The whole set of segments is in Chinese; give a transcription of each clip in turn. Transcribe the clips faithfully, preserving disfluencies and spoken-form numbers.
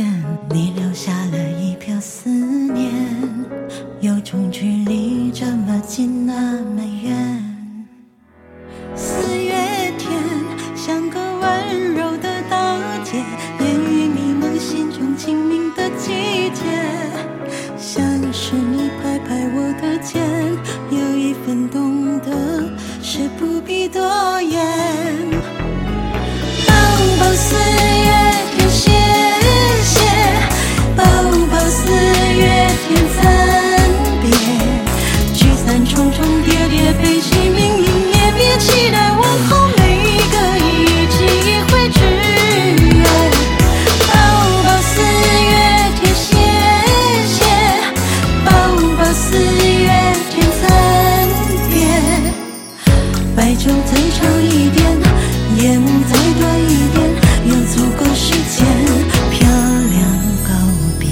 眼，你留下了一瓢思念，有种距离这么近那么远。四月天像个温柔的刀尖，烟雨迷蒙心中清明的季节，像是你拍拍我的肩，有一份懂得是不必多言。抱抱四月天，谢谢抱抱四月天，暂别聚散重重叠叠，悲喜明明灭灭，期待往后每个一季一回之约。抱抱四月天，谢谢抱抱四月天，暂别白昼再长一点，夜幕再短一点，有足够时间漂亮告别。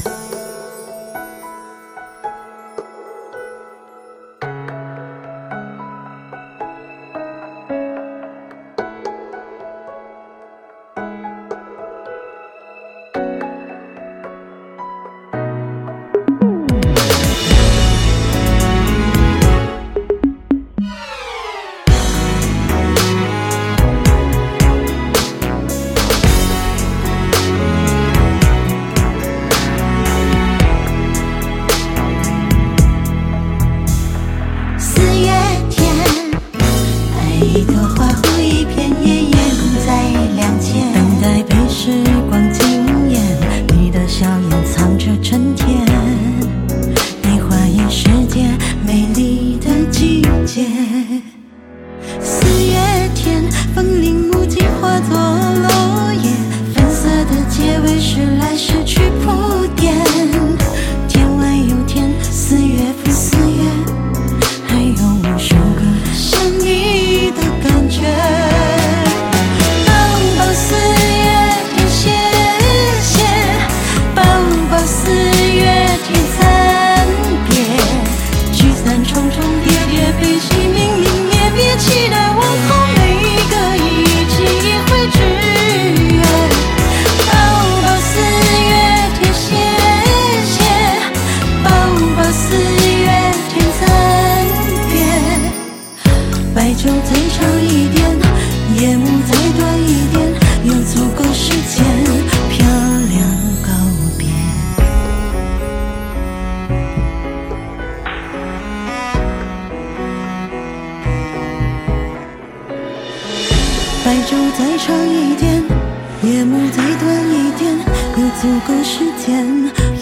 一朵花或一片叶，烟在两肩，等待被时光惊艳，你的笑颜藏着春天，你换一世界美丽的季节。四月天风铃木槿化作落叶，粉色的结尾是来是去铺垫，天外有天，四月复四月，还有无数个想你的感觉。抱抱四月天，谢谢抱抱四月天，暂别聚散重重叠叠，悲喜明明灭灭，期待往后每个一季一回之约。抱抱四月天，谢谢抱抱四月天，暂别白昼再长一点，夜幕再短一点，有足够时间漂亮告别。白昼再长一点，夜幕再短一点，有足够时间